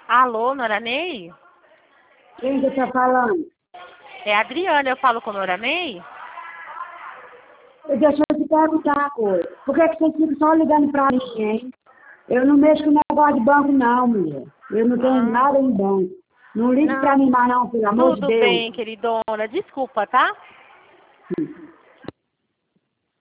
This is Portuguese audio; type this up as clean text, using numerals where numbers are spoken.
Alô, Noranei? Quem que tá falando? É a Adriana, eu falo com Noranei? Deixa eu te perguntar uma coisa. Por que vocês ficam só ligando pra mim, hein? Eu não mexo com negócio de banco, não, mulher. Eu não tenho nada em banco. Não ligue pra mim mais, não, pelo amor de Tudo Deus. bem, queridona. Desculpa, tá?